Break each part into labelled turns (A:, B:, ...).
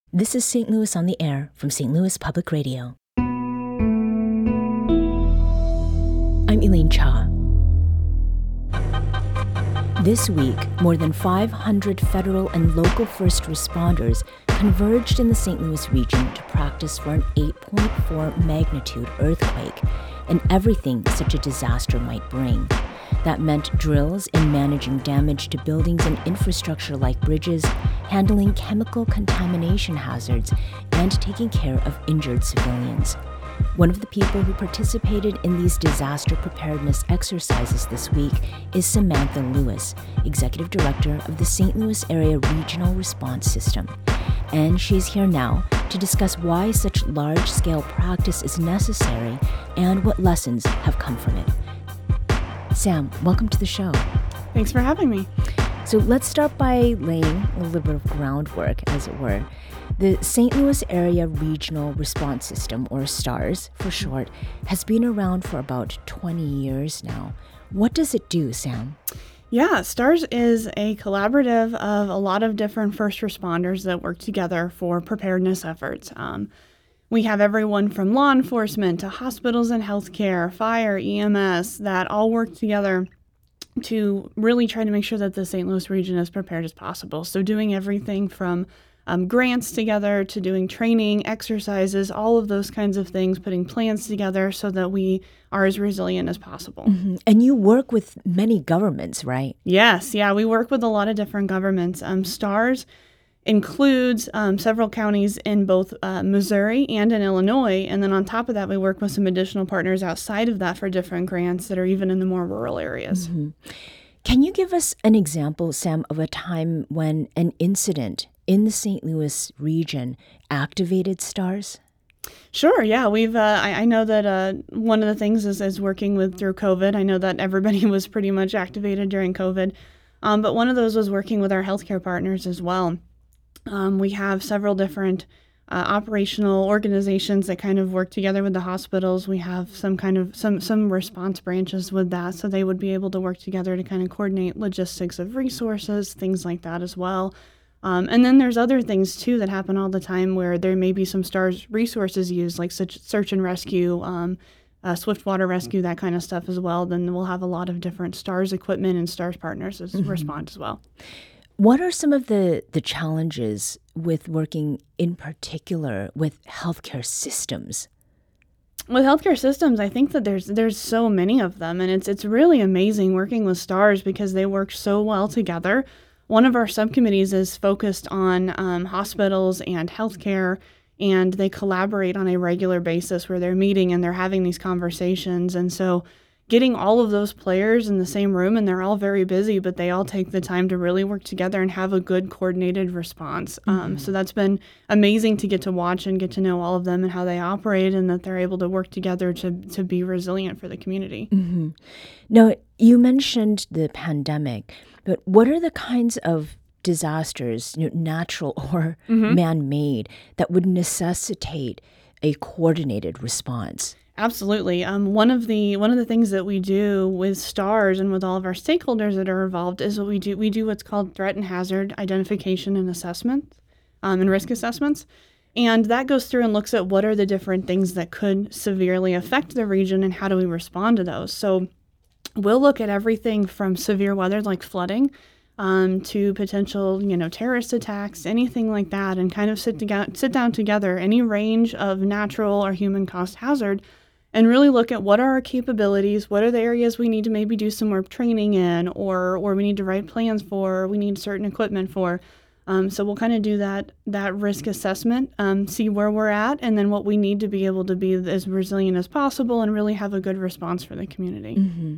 A: This is St. Louis on the Air from St. Louis Public Radio. I'm Elaine Cha. This week, more than 500 federal and local first responders converged in the St. Louis region to practice for an 8.4 magnitude earthquake and everything such a disaster might bring. That meant drills in managing damage to buildings and infrastructure like bridges, handling chemical contamination hazards, and taking care of injured civilians. One of the people who participated in these disaster preparedness exercises this week is Samantha Lewis, Executive Director of the St. Louis Area Regional Response System. And she's here now to discuss why such large-scale practice is necessary and what lessons have come from it. Sam, welcome to the show.
B: Thanks for having me.
A: So let's start by laying a little bit of groundwork, as it were. The St. Louis Area Regional Response System, or STARS for short, has been around for about 20 years now. What does it do, Sam?
B: Yeah, STARS is a collaborative of a lot of different first responders that work together for preparedness efforts. We have everyone from law enforcement to hospitals and healthcare, fire, EMS, that all work together to really try to make sure that the St. Louis region is prepared as possible. So doing everything from grants together to doing training, exercises, all of those kinds of things, putting plans together so that we are as resilient as possible.
A: Mm-hmm. And you work with many governments, right?
B: Yes, we work with a lot of different governments. STARS includes several counties in both Missouri and in Illinois. And then on top of that, we work with some additional partners outside of that for different grants that are even in the more rural areas.
A: Mm-hmm. Can you give us an example, Sam, of a time when an incident in the St. Louis region activated STARS?
B: Sure, yeah. I know that one of the things is working with through COVID. I know that everybody was pretty much activated during COVID. But one of those was working with our healthcare partners as well. We have several different operational organizations that kind of work together with the hospitals. We have some response branches with that, so they would be able to work together to kind of coordinate logistics of resources, things like that as well. And then there's other things too that happen all the time where there may be some STARS resources used, like search and rescue, swift water rescue, that kind of stuff as well. Then we'll have a lot of different STARS equipment and STARS partners respond as well.
A: What are some of the challenges with working in particular with healthcare systems?
B: With healthcare systems, I think that there's so many of them, and it's really amazing working with STARS because they work so well together. One of our subcommittees is focused on hospitals and healthcare, and they collaborate on a regular basis where they're meeting and they're having these conversations. And so getting all of those players in the same room, and they're all very busy, but they all take the time to really work together and have a good coordinated response. So that's been amazing to get to watch and get to know all of them and how they operate, and that they're able to work together to be resilient for the community.
A: Mm-hmm. Now, you mentioned the pandemic, but what are the kinds of disasters, natural or man-made, that would necessitate a coordinated response?
B: Absolutely. One of the things that we do with STARS and with all of our stakeholders that are involved is what we do. We do what's called threat and hazard identification and assessment, and risk assessments. And that goes through and looks at what are the different things that could severely affect the region and how do we respond to those. So we'll look at everything from severe weather like flooding to potential, terrorist attacks, anything like that, and kind of sit down together, any range of natural or human caused hazard, and really look at what are our capabilities, what are the areas we need to maybe do some more training in, or we need to write plans for, or we need certain equipment for. So we'll kind of do that risk assessment, see where we're at, and then what we need to be able to be as resilient as possible and really have a good response for the community.
A: Mm-hmm.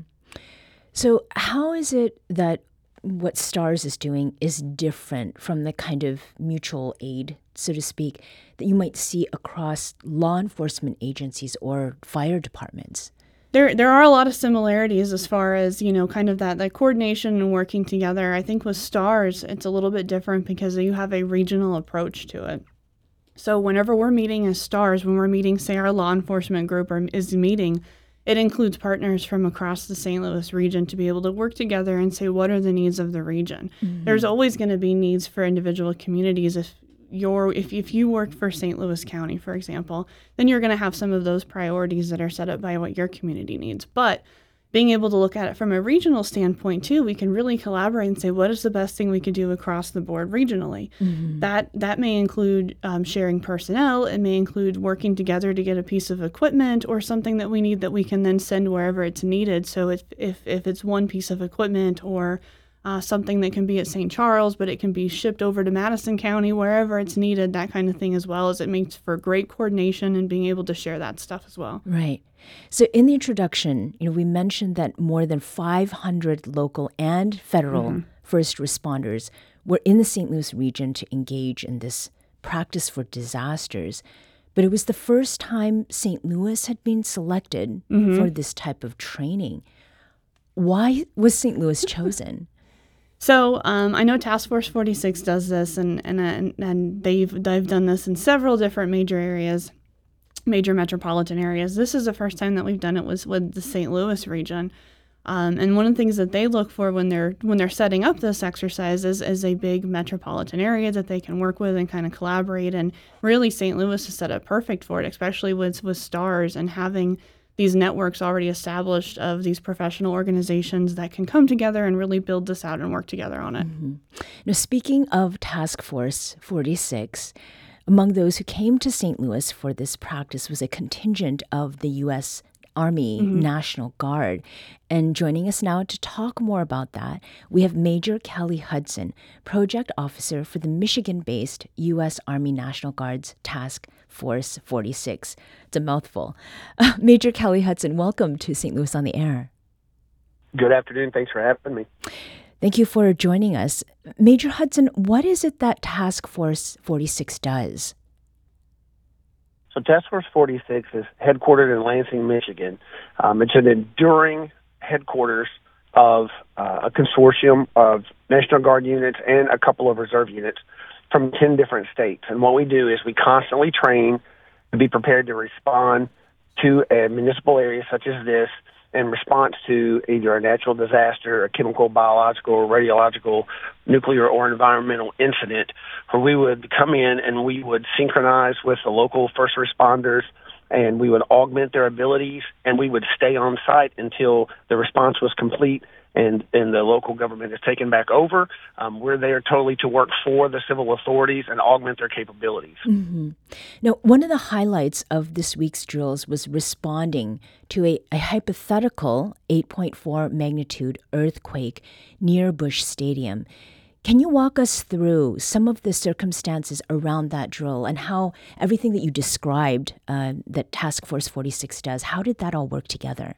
A: So how is it that what STARS is doing is different from the kind of mutual aid, so to speak, that you might see across law enforcement agencies or fire departments?
B: There are a lot of similarities as far as, kind of that coordination and working together. I think with STARS, it's a little bit different because you have a regional approach to it. So whenever we're meeting as STARS, when we're meeting, say, our law enforcement group is meeting, it includes partners from across the St. Louis region to be able to work together and say, what are the needs of the region? Mm-hmm. There's always going to be needs for individual communities if if you work for St. Louis County, for example, then you're going to have some of those priorities that are set up by what your community needs. But being able to look at it from a regional standpoint too, we can really collaborate and say, what is the best thing we could do across the board regionally? Mm-hmm. That may include sharing personnel. It may include working together to get a piece of equipment or something that we need that we can then send wherever it's needed. So if it's one piece of equipment or something that can be at St. Charles, but it can be shipped over to Madison County, wherever it's needed, that kind of thing as well, as it makes for great coordination and being able to share that stuff as well.
A: Right. So in the introduction, we mentioned that more than 500 local and federal first responders were in the St. Louis region to engage in this practice for disasters. But it was the first time St. Louis had been selected for this type of training. Why was St. Louis chosen?
B: So I know Task Force 46 does this, and they've done this in several different major metropolitan areas. This is the first time that we've done it was with the St. Louis region. And one of the things that they look for when they're setting up this exercise is a big metropolitan area that they can work with and kind of collaborate. And really, St. Louis is set up perfect for it, especially with STARS and having these networks already established of these professional organizations that can come together and really build this out and work together on it. Mm-hmm.
A: Now, speaking of Task Force 46, among those who came to St. Louis for this practice was a contingent of the U.S. Army National Guard. And joining us now to talk more about that, we have Major Kelly Hudson, Project Officer for the Michigan-based U.S. Army National Guard's Task Force 46. It's a mouthful. Major Kelly Hudson, welcome to St. Louis on the Air.
C: Good afternoon. Thanks for having me.
A: Thank you for joining us. Major Hudson, what is it that Task Force 46 does?
C: So Task Force 46 is headquartered in Lansing, Michigan. It's an enduring headquarters of a consortium of National Guard units and a couple of reserve units from 10 different states. And what we do is we constantly train to be prepared to respond to a municipal area such as this in response to either a natural disaster, a chemical, biological, radiological, nuclear, or environmental incident, where we would come in and we would synchronize with the local first responders, and we would augment their abilities, and we would stay on site until the response was complete and the local government is taken back over. We're there totally to work for the civil authorities and augment their capabilities.
A: Mm-hmm. Now, one of the highlights of this week's drills was responding to a hypothetical 8.4 magnitude earthquake near Busch Stadium. Can you walk us through some of the circumstances around that drill and how everything that you described that Task Force 46 does, how did that all work together?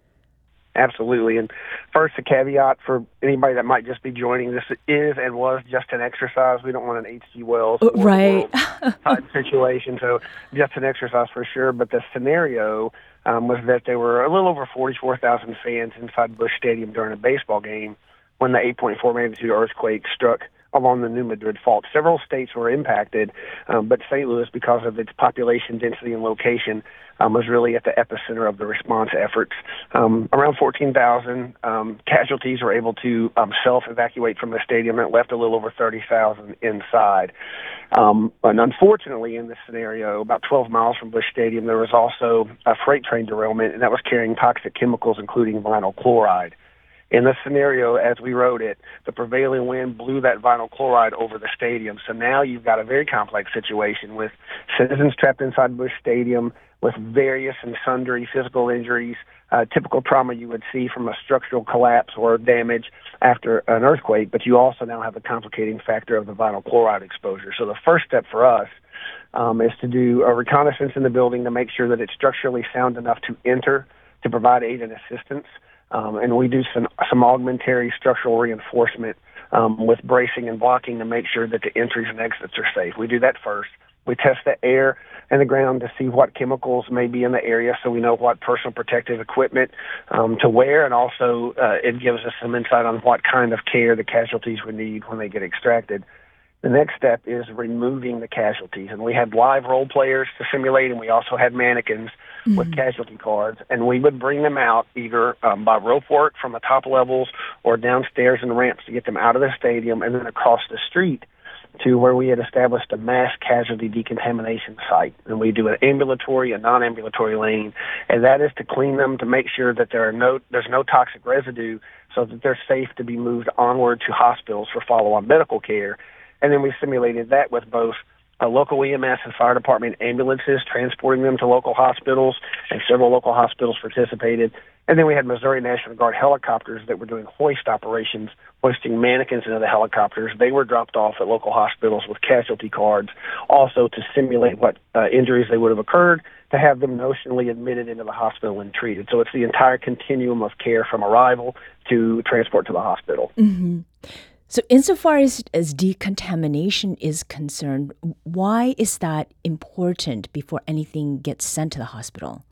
C: Absolutely. And first, a caveat for anybody that might just be joining, this is and was just an exercise. We don't want an H.G. Wells
A: right.
C: type situation, so just an exercise for sure. But the scenario was that there were a little over 44,000 fans inside Busch Stadium during a baseball game when the 8.4 magnitude earthquake struck along the New Madrid Fault. Several states were impacted, but St. Louis, because of its population density and location, was really at the epicenter of the response efforts. Around 14,000 casualties were able to self-evacuate from the stadium. It left a little over 30,000 inside. And unfortunately, in this scenario, about 12 miles from Busch Stadium, there was also a freight train derailment, and that was carrying toxic chemicals, including vinyl chloride. In this scenario, as we wrote it, the prevailing wind blew that vinyl chloride over the stadium. So now you've got a very complex situation with citizens trapped inside Busch Stadium with various and sundry physical injuries, typical trauma you would see from a structural collapse or damage after an earthquake. But you also now have the complicating factor of the vinyl chloride exposure. So the first step for us is to do a reconnaissance in the building to make sure that it's structurally sound enough to enter to provide aid and assistance. And we do some augmentary structural reinforcement with bracing and blocking to make sure that the entries and exits are safe. We do that first. We test the air and the ground to see what chemicals may be in the area so we know what personal protective equipment to wear, and also it gives us some insight on what kind of care the casualties would need when they get extracted. The next step is removing the casualties, and we had live role players to simulate, and we also had mannequins with casualty cards, and we would bring them out either by rope work from the top levels or downstairs in the ramps to get them out of the stadium and then across the street to where we had established a mass casualty decontamination site. And we do an ambulatory and non-ambulatory lane, and that is to clean them to make sure that there's no toxic residue so that they're safe to be moved onward to hospitals for follow-on medical care. And then we simulated that with both local EMS and fire department ambulances transporting them to local hospitals, and several local hospitals participated. And then we had Missouri National Guard helicopters that were doing hoist operations, hoisting mannequins into the helicopters. They were dropped off at local hospitals with casualty cards, also to simulate what injuries they would have occurred, to have them notionally admitted into the hospital and treated. So it's the entire continuum of care from arrival to transport to the hospital.
A: Mm-hmm. So insofar as decontamination is concerned, why is that important before anything gets sent to the hospital?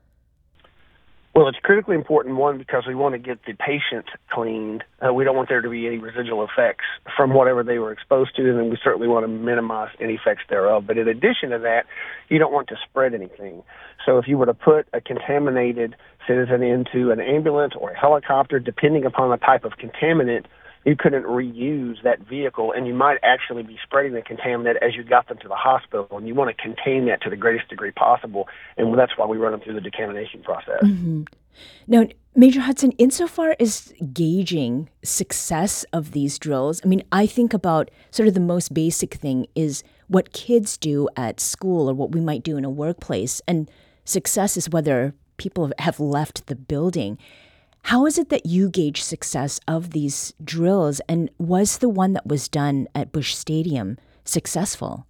C: Well, it's critically important, one, because we want to get the patient cleaned. We don't want there to be any residual effects from whatever they were exposed to, and then we certainly want to minimize any effects thereof. But in addition to that, you don't want to spread anything. So if you were to put a contaminated citizen into an ambulance or a helicopter, depending upon the type of contaminant, you couldn't reuse that vehicle, and you might actually be spreading the contaminant as you got them to the hospital, and you want to contain that to the greatest degree possible, and that's why we run them through the decontamination process.
A: Mm-hmm. Now, Major Hudson, insofar as gauging success of these drills, I mean, I think about sort of the most basic thing is what kids do at school or what we might do in a workplace, and success is whether people have left the building. How is it that you gauge success of these drills, and was the one that was done at Busch Stadium successful?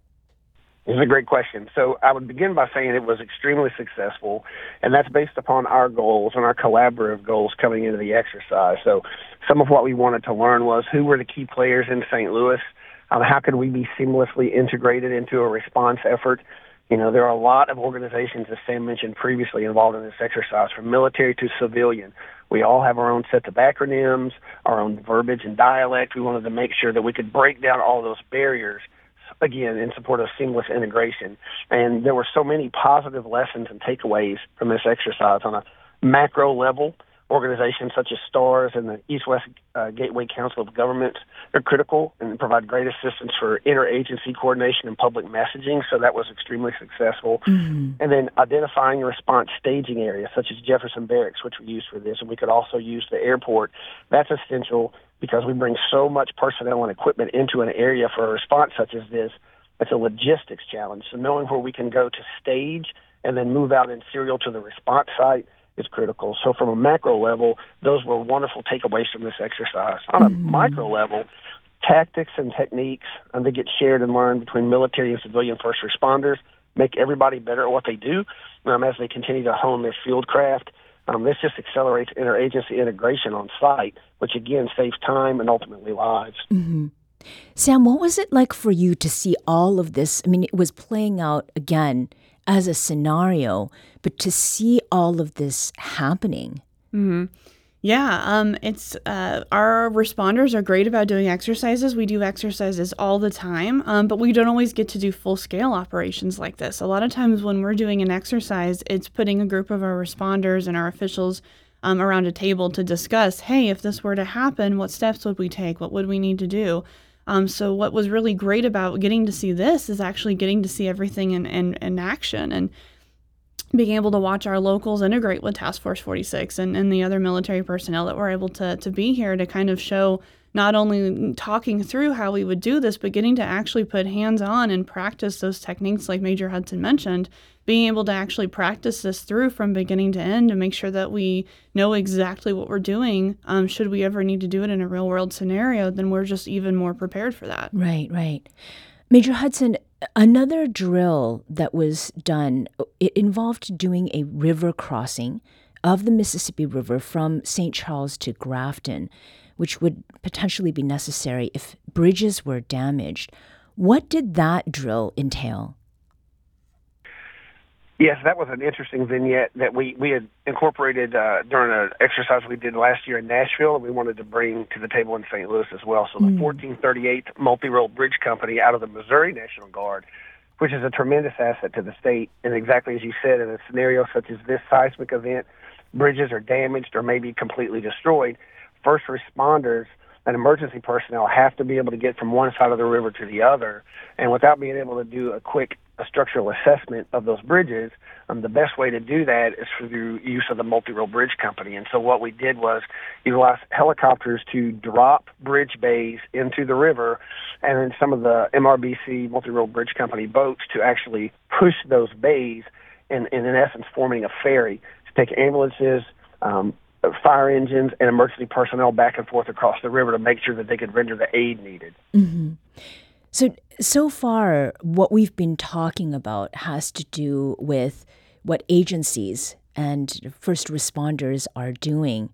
C: It's a great question. So I would begin by saying it was extremely successful, and that's based upon our goals and our collaborative goals coming into the exercise. So some of what we wanted to learn was who were the key players in St. Louis, how could we be seamlessly integrated into a response effort. You know, there are a lot of organizations, as Sam mentioned previously, involved in this exercise, from military to civilian. We all have our own sets of acronyms, our own verbiage and dialect. We wanted to make sure that we could break down all those barriers, again, in support of seamless integration. And there were so many positive lessons and takeaways from this exercise on a macro level. Organizations such as STARS and the East-West Gateway Council of Governments are critical and provide great assistance for interagency coordination and public messaging, so that was extremely successful. Mm-hmm. And then identifying response staging areas such as Jefferson Barracks, which we used for this, and we could also use the airport. That's essential because we bring so much personnel and equipment into an area for a response such as this. It's a logistics challenge, so knowing where we can go to stage and then move out in serial to the response site is critical. So from a macro level, those were wonderful takeaways from this exercise. On a micro level, tactics and techniques that get shared and learned between military and civilian first responders make everybody better at what they do as they continue to hone their field craft. This just accelerates interagency integration on site, which again saves time and ultimately lives.
A: Mm-hmm. Sam, what was it like for you to see all of this? I mean, it was playing out again as a scenario, but to see all of this happening.
B: Mm-hmm. Yeah, it's our responders are great about doing exercises. We do exercises all the time, but we don't always get to do full-scale operations like this. A lot of times when we're doing an exercise, it's putting a group of our responders and our officials around a table to discuss, hey, if this were to happen, what steps would we take? What would we need to do? So what was really great about getting to see this is actually getting to see everything in action and being able to watch our locals integrate with Task Force 46 and the other military personnel that were able to be here to kind of show not only talking through how we would do this, but getting to actually put hands on and practice those techniques like Major Hudson mentioned, being able to actually practice this through from beginning to end to make sure that we know exactly what we're doing. Should we ever need to do it in a real world scenario, then we're just even more prepared for that.
A: Right, right. Major Hudson, another drill that was done, it involved doing a river crossing of the Mississippi River from St. Charles to Grafton, which would potentially be necessary if bridges were damaged. What did that drill entail?
C: Yes, that was an interesting vignette that we had incorporated during an exercise we did last year in Nashville, and we wanted to bring to the table in St. Louis as well. So the 1438th Multi-Role Bridge Company out of the Missouri National Guard, which is a tremendous asset to the state, and exactly as you said, in a scenario such as this seismic event, bridges are damaged or maybe completely destroyed. First responders and emergency personnel have to be able to get from one side of the river to the other. And without being able to do a quick structural assessment of those bridges, the best way to do that is through use of the multi-role bridge company. And so what we did was utilize helicopters to drop bridge bays into the river, and then some of the MRBC multi-role bridge company boats to actually push those bays in essence forming a ferry to take ambulances, fire engines, and emergency personnel back and forth across the river to make sure that they could render the aid needed.
A: Mm-hmm. So far, what we've been talking about has to do with what agencies and first responders are doing.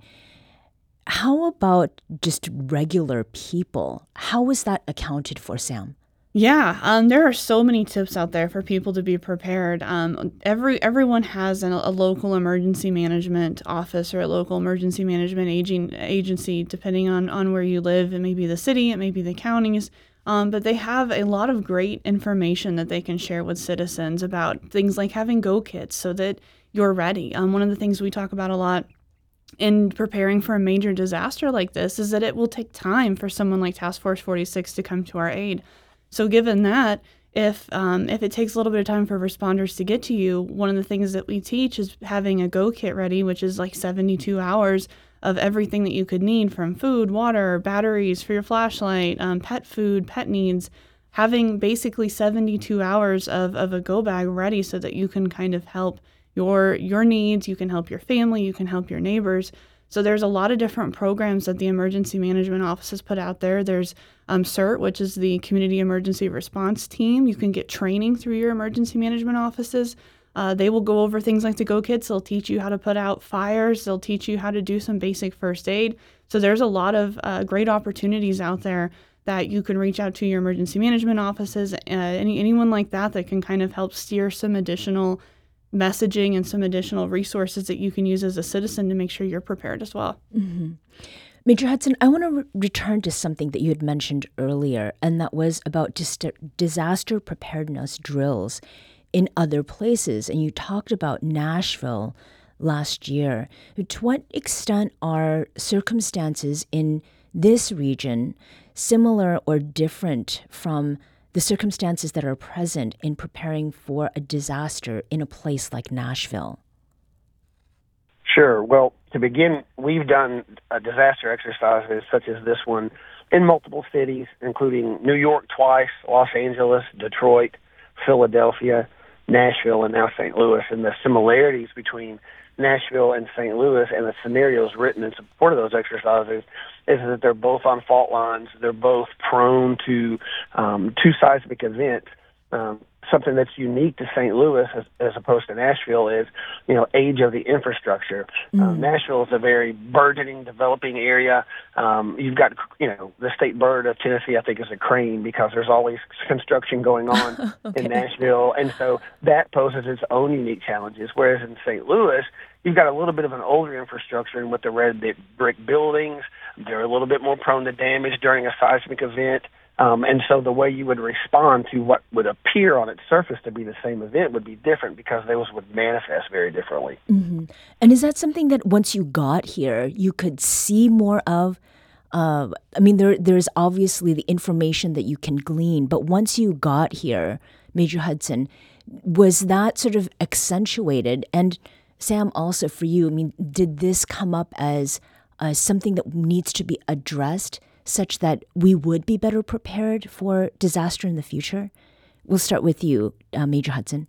A: How about just regular people? How is that accounted for, Sam?
B: Yeah, there are so many tips out there for people to be prepared. Everyone has a local emergency management office or a local emergency management agency, depending on where you live. It may be the city, it may be the counties, but they have a lot of great information that they can share with citizens about things like having go kits so that you're ready. One of the things we talk about a lot in preparing for a major disaster like this is that it will take time for someone like Task Force 46 to come to our aid. So given that, if it takes a little bit of time for responders to get to you, one of the things that we teach is having a go kit ready, which is like 72 hours of everything that you could need, from food, water, batteries for your flashlight, pet food, pet needs, having basically 72 hours of a go bag ready so that you can kind of help your needs, you can help your family, you can help your neighbors. So there's a lot of different programs that the emergency management offices put out there. There's CERT, which is the Community Emergency Response Team. You can get training through your emergency management offices. They will go over things like the Go Kits. They'll teach you how to put out fires. They'll teach you how to do some basic first aid. So there's a lot of great opportunities out there that you can reach out to your emergency management offices, anyone like that can kind of help steer some additional messaging and some additional resources that you can use as a citizen to make sure you're prepared as well.
A: Mm-hmm. Major Hudson, I want to return to something that you had mentioned earlier, and that was about disaster preparedness drills in other places. And you talked about Nashville last year. To what extent are circumstances in this region similar or different from the circumstances that are present in preparing for a disaster in a place like Nashville?
C: Sure. Well, to begin, we've done disaster exercises such as this one in multiple cities, including New York twice, Los Angeles, Detroit, Philadelphia, Nashville, and now St. Louis. And the similarities between Nashville and St. Louis and the scenarios written in support of those exercises is that they're both on fault lines. They're both prone to two seismic events. Something that's unique to St. Louis as opposed to Nashville is, age of the infrastructure. Nashville is a very burgeoning, developing area. You've got, the state bird of Tennessee, I think, is a crane because there's always construction going on in Nashville. And so that poses its own unique challenges. Whereas in St. Louis, you've got a little bit of an older infrastructure, and with the red brick buildings, they're a little bit more prone to damage during a seismic event. And so the way you would respond to what would appear on its surface to be the same event would be different because those would manifest very differently.
A: Mm-hmm. And is that something that once you got here, you could see more of? There's obviously the information that you can glean, but once you got here, Major Hudson, was that sort of accentuated? And Sam, also for you, did this come up as something that needs to be addressed such that we would be better prepared for disaster in the future? We'll start with you, Major Hudson.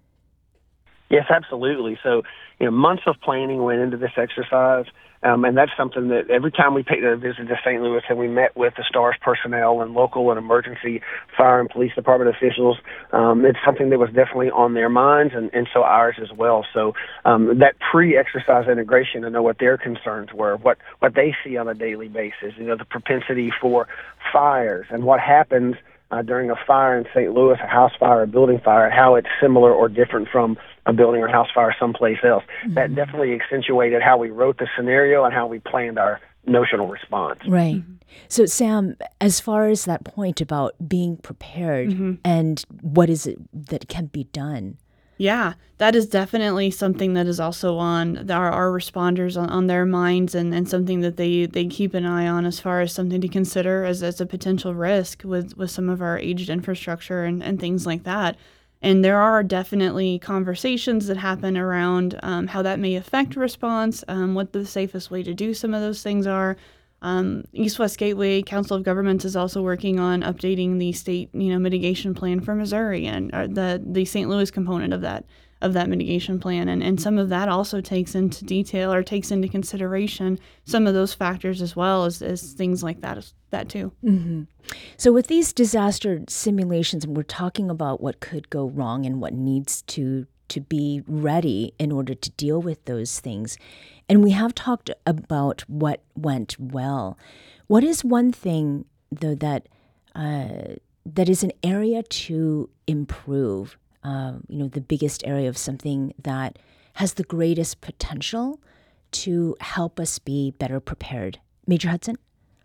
C: Yes, absolutely. So, months of planning went into this exercise, and that's something that every time we paid a visit to St. Louis and we met with the STARS personnel and local and emergency fire and police department officials, it's something that was definitely on their minds and so ours as well. So that pre-exercise integration to know what their concerns were, what they see on a daily basis, the propensity for fires and what happens during a fire in St. Louis, a house fire, a building fire, how it's similar or different from a building or house fire someplace else. Mm-hmm. That definitely accentuated how we wrote the scenario and how we planned our notional response.
A: Right. Mm-hmm. So, Sam, as far as that point about being prepared and what is it that can be done?
B: Yeah, that is definitely something that is also on our responders on their minds, and something that they keep an eye on as far as something to consider as a potential risk with some of our aged infrastructure and things like that. And there are definitely conversations that happen around how that may affect response, what the safest way to do some of those things are. East West Gateway Council of Governments is also working on updating the state, mitigation plan for Missouri, and the St. Louis component of that mitigation plan, and some of that also takes into consideration some of those factors as well as things like that too.
A: Mm-hmm. So with these disaster simulations, we're talking about what could go wrong and what needs to be ready in order to deal with those things. And we have talked about what went well. What is one thing, though, that is an area to improve? The biggest area of something that has the greatest potential to help us be better prepared. Major Hudson?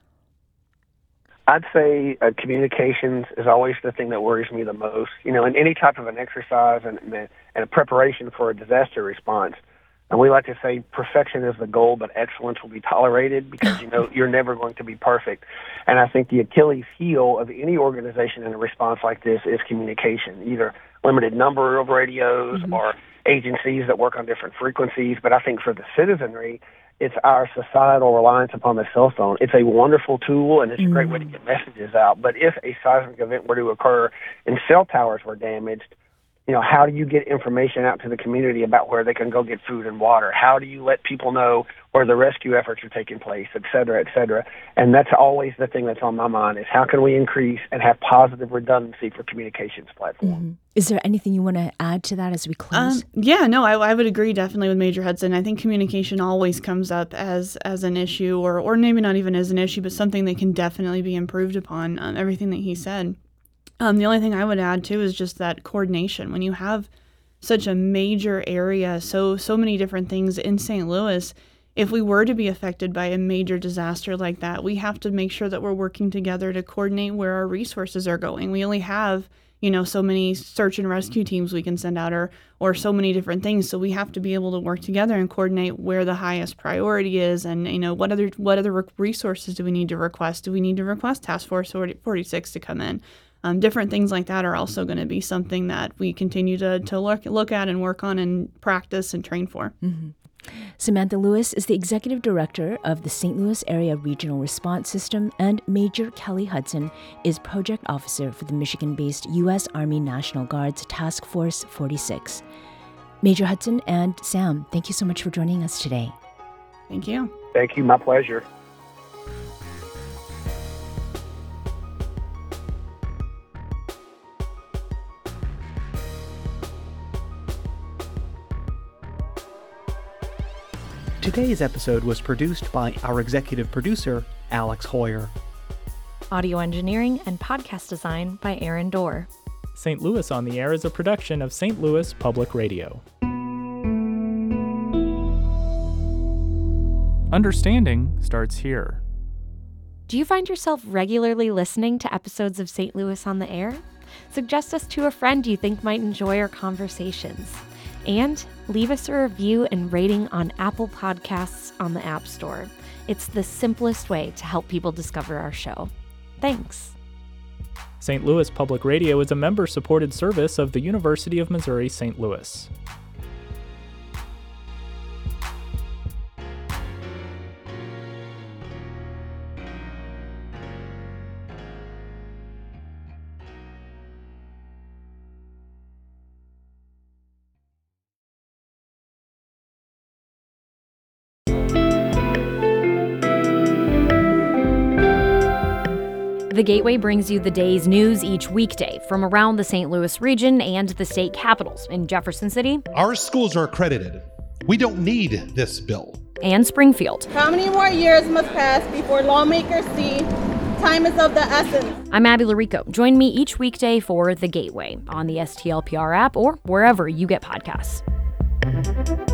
C: I'd say communications is always the thing that worries me the most. In any type of an exercise and a preparation for a disaster response, and we like to say perfection is the goal, but excellence will be tolerated, because you're never going to be perfect. And I think the Achilles heel of any organization in a response like this is communication, either limited number of radios or agencies that work on different frequencies. But I think for the citizenry, it's our societal reliance upon the cell phone. It's a wonderful tool, and it's a great way to get messages out. But if a seismic event were to occur and cell towers were damaged, how do you get information out to the community about where they can go get food and water? How do you let people know where the rescue efforts are taking place, et cetera, et cetera? And that's always the thing that's on my mind, is how can we increase and have positive redundancy for communications platforms?
A: Mm-hmm. Is there anything you want to add to that as we close?
B: I would agree definitely with Major Hudson. I think communication always comes up as an issue, or maybe not even as an issue, but something that can definitely be improved upon, everything that he said. The only thing I would add, too, is just that coordination. When you have such a major area, so many different things in St. Louis, if we were to be affected by a major disaster like that, we have to make sure that we're working together to coordinate where our resources are going. We only have, so many search and rescue teams we can send out, or so many different things. So we have to be able to work together and coordinate where the highest priority is, and what other resources do we need to request? Do we need to request Task Force 46 to come in? Different things like that are also going to be something that we continue to look at and work on and practice and train for.
A: Mm-hmm. Samantha Lewis is the Executive Director of the St. Louis Area Regional Response System, and Major Kelly Hudson is Project Officer for the Michigan-based U.S. Army National Guard's Task Force 46. Major Hudson and Sam, thank you so much for joining us today.
B: Thank you.
C: Thank you. My pleasure.
D: Today's episode was produced by our executive producer, Alex Hoyer.
E: Audio engineering and podcast design by Aaron Dorr.
F: St. Louis on the Air is a production of St. Louis Public Radio. Understanding starts here.
E: Do you find yourself regularly listening to episodes of St. Louis on the Air? Suggest us to a friend you think might enjoy our conversations. And leave us a review and rating on Apple Podcasts on the App Store. It's the simplest way to help people discover our show. Thanks.
F: St. Louis Public Radio is a member-supported service of the University of Missouri St. Louis.
E: The Gateway brings you the day's news each weekday from around the St. Louis region and the state capitals in Jefferson City.
G: Our schools are accredited. We don't need this bill.
E: And Springfield.
H: How many more years must pass before lawmakers see time is of the essence?
E: I'm Abby Larico. Join me each weekday for The Gateway on the STLPR app or wherever you get podcasts.